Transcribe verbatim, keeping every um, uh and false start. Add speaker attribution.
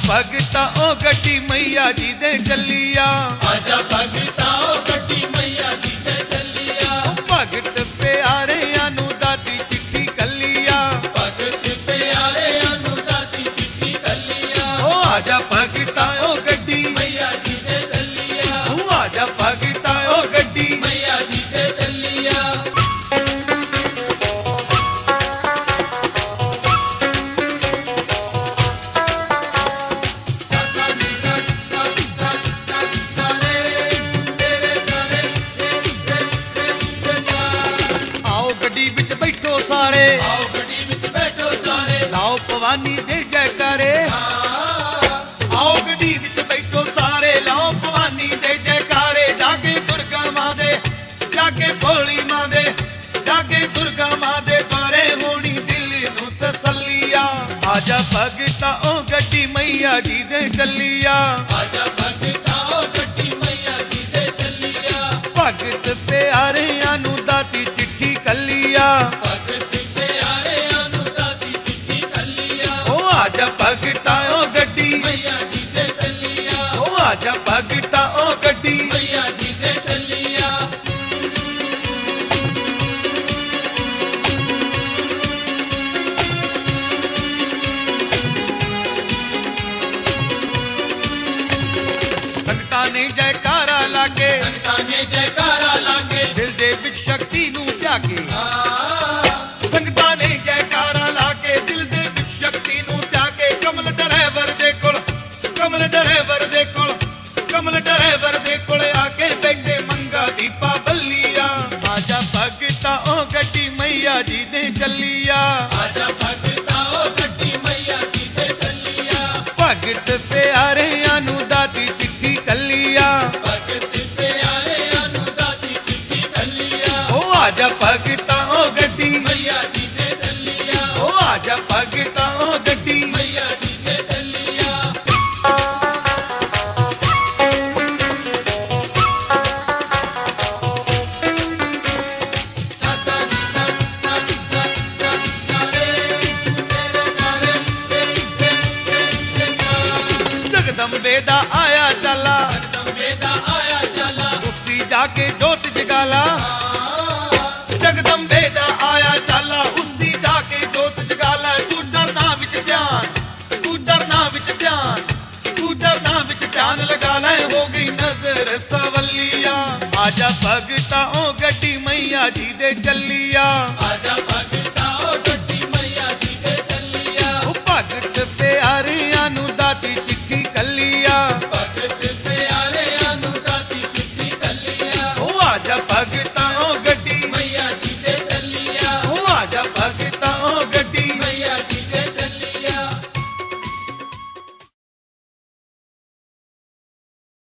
Speaker 1: भगता ओ गड्डी मैया जी दे चलिया,
Speaker 2: आजा भगता ओ गड्डी मैया जी दे चलिया।
Speaker 1: भगत प्यारे अनु दादी चिट्ठी कलिया,
Speaker 2: भगत प्यारे अनु दादी चिट्ठी कलिया।
Speaker 1: ओ आजा भगता ओ गड्डी
Speaker 2: मैया जी दे चलिया,
Speaker 1: ओ आजा भगता ओ गड्डी
Speaker 2: मैया जी दे चलिया।
Speaker 1: बैठो सारे,
Speaker 2: आओ गड्डी विच बैठो सारे,
Speaker 1: लाओ भवानी दे जयकारे। आओ गड्डी विच बैठो सारे, लाओ भवानी दे जयकारे। जागे दुर्गा मां दे, जागे भोली मां दे, जागे दुर्गा मां दे द्वारे होनी दिल नू तसल्लिया। आजा भगता ओ गड्डी मैया जी दे चलिया,
Speaker 2: आजा भगता ओ गड्डी मैया जी दे चलिया।
Speaker 1: भगत प्यारे अनु दादी चिट्ठी कलिया,
Speaker 2: भगत प्यारे अनु दादी चिट्ठी कलिया।
Speaker 1: ओ आजा भगता ओ गड्डी
Speaker 2: मैया जी दे चलिया,
Speaker 1: ओ आजा भगता ओ गड्डी
Speaker 2: मैया जी दे चलिया।
Speaker 1: संगतां ने जयकारा लागे,
Speaker 2: संगतां ने जयकारा लागे,
Speaker 1: दिल दे विच शक्ति नू त्यागे। संगतां ने जयकारा लागे, दिल दे विच शक्ति नू त्यागे। कमल ड्राइवर दे कोल, कमल ड्राइवर दे कोल, कमल ड्राइवर दे कोल आके बैठे मंगा दी पाबलिया। आजा भगता ओ गड्डी मैया जी दे चलिया,
Speaker 2: आजा भगता ओ गड्डी मैया जी दे चलिया।
Speaker 1: भगत प्यारे अनु दादी चिट्ठी कलिया,
Speaker 2: भगत प्यारे अनु दादी चिट्ठी कलिया।
Speaker 1: ओ आजा भगता ओ गड्डी
Speaker 2: मैया जी दे चलिया,
Speaker 1: ओ आजा भगता ओ गड्डी
Speaker 2: मैया जी दे चलिया। सासा नी सा सा सा सा सारे, तेरे सारे तेरे तेरे सा।
Speaker 1: जगदम्बे दा आया चला,
Speaker 2: जगदम्बे दा आया चला,
Speaker 1: उसकी जाके जोत जगाला। जगदम्बे दा आया चला, उसकी जाके जोत जगाला। तू डरना विच ध्यान, तू डरना विच ध्यान, तू डरना विच ध्यान लगा ले। हो गई नजर सवलिया, आजा भगता ओ गड्डी मैया जी दे चलिया।
Speaker 2: आजा भगता ओ गड्डी मैया जी दे चलिया।
Speaker 1: ओ भगत प्यारे अनु दादी चिट्ठी कलिया,
Speaker 2: भगत प्यारे अनु दादी चिट्ठी कलिया।
Speaker 1: ओ आजा